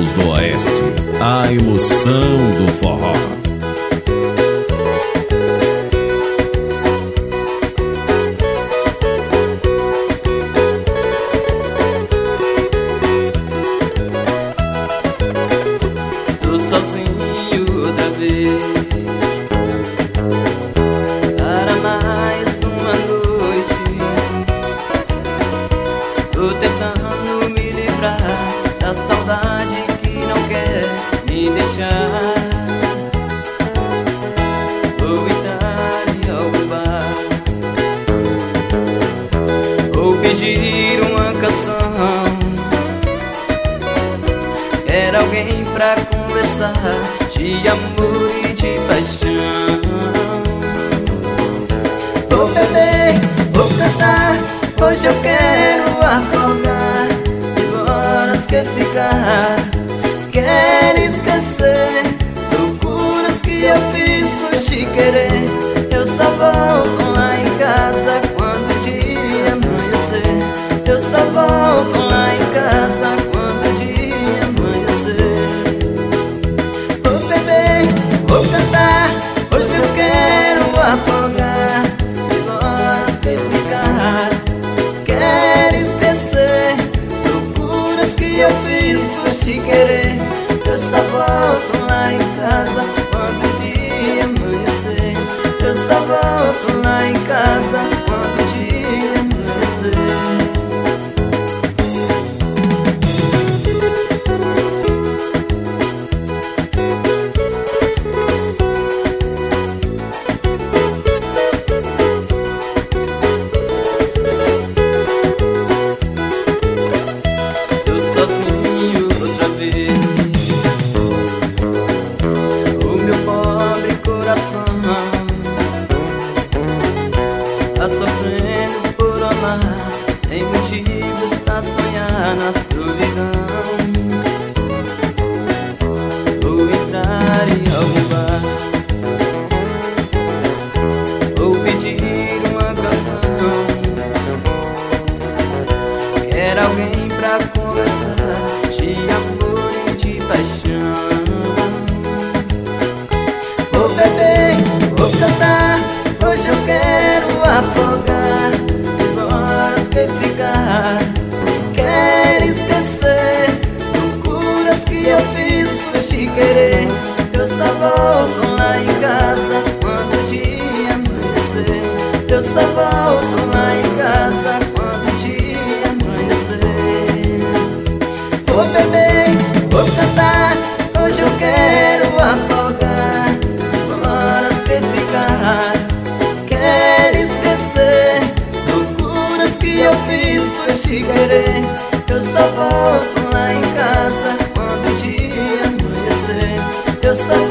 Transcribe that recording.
Calouros do Oeste, a emoção do forró. Estou sozinho outra vez para mais uma noite. Estou tentando me livrar da saudade que não quer me deixar. Vou entrar em algum bar, vou pedir uma canção. Quero alguém pra conversar de amor e de paixão. Vou beber, vou cantar, hoje eu quero afogar de horas que ficar. Quero esquecer loucuras que eu fiz por te querer. Eu só volto lá em casa quando o dia amanhecer. Eu só volto lá em casa quando o dia amanhecer. Vou beber, vou cantar, hoje eu quero afogar de horas que ficar. Quero esquecer loucuras que eu fiz por te querer. Eu só volto lá em casa quando o dia amanhecer. Eu só volto lá em casa quando o dia amanhecer. Está sofrendo por amar, sem motivos pra sonhar na solidão. Vou entrar em algum bar, vou pedir uma canção. Quero alguém pra conversar de amor e de paixão. Vou beber, vou cantar, hoje eu quero afogar de horas que ficar. Quero esquecer loucuras que eu fiz por te querer. Eu só volto lá em casa quando o dia amanhecer. Eu só volto lá em casa quando o dia amanhecer. Vou beber, vou cantar, hoje eu quero afogar de horas que ficar. Quero esquecer loucuras que eu fiz por te querer. Eu só volto lá em casa quando o dia amanhecer. Eu só